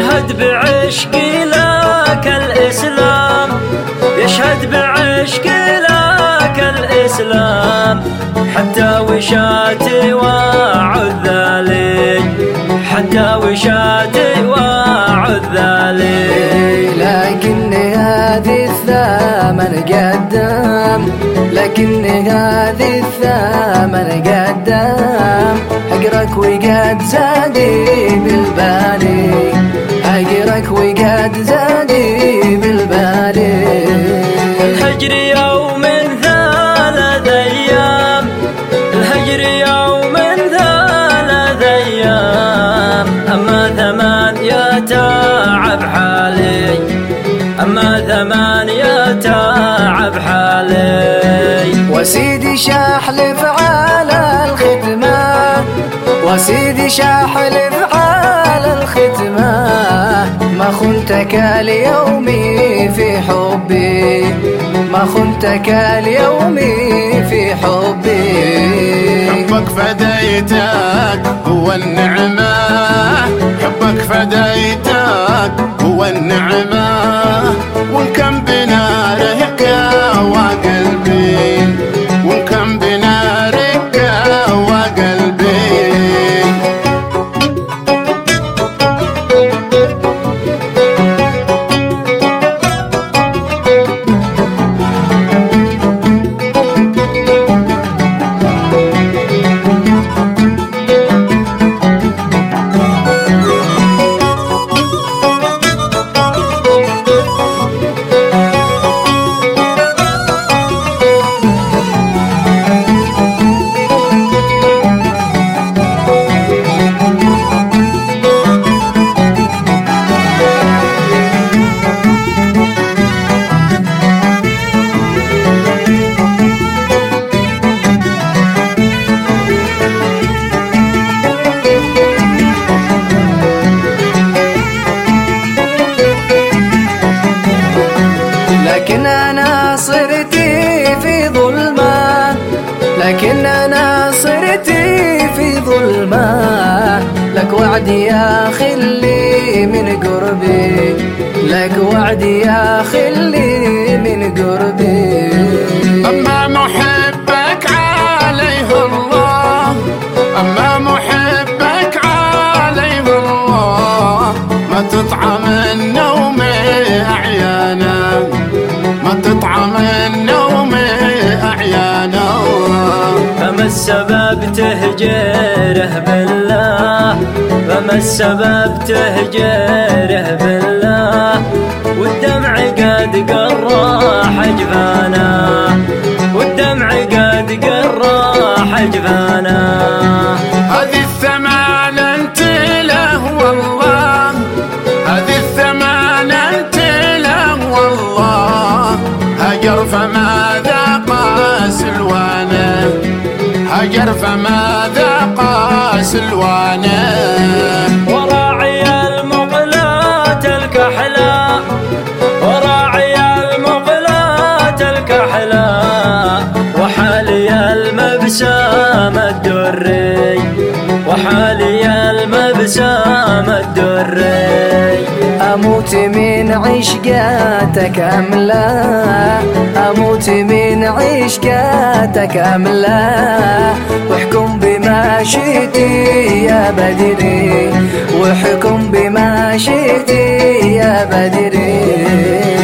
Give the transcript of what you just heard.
يشهد بعشقي لك الإسلام، يشهد بعشقي لك الإسلام، حتى وشاتي وعذالي، حتى وشاتي وعذالي. لكن هذه الثمن قدام، لكن هذه الثمن قدام، أقرك وقد زادي بالبالي، أقرك وقد زادي بالبالي. الهجر يوم 3 أيام، الهجر يوم 3 أيام، أما 8 تعب حالي، أما 8 تعب حالي. وسيدي شاحلف على الختمة، وسيدي شاحلف على الختمة، ما خنتك اليوم في حبي، ما خنتك اليوم في حبي. حبك فديتك هو النعمة، حبك فديتك هو النعمة، وإن كان بنارك وقلبي، وإن كان بنارك وقلبي. لكن أنا صرت في ظلمة، لكن أنا صرت في ظلمة، لك وعدي يا خلي من قربي، لك وعدي يا خلي من قربي. أما محبك عليه الله، أما محبك عليه الله، ما تطعم النوم أعيانا، ما تطعم النوم أعيانا. فما السبب تهجره بالله، فما السبب تهجره بالله، والدمع قد قراح جفانا، والدمع قد قراح جفانا. هذه الثمان انت له والله، هذه الثمان انت له والله، هجر فما ذاق سلوانه، هجر فما ذاق سلوانه. وراعي المقلات الكحلاء، وراعي المقلات الكحلاء، وحالي المبسام الدري، وحالي المبسام الدري. أموت من عشقاتك أملا، أموت من عشقاتك أملا، واحكم بما شئت يا بدري، واحكم بما شئت يا بدري.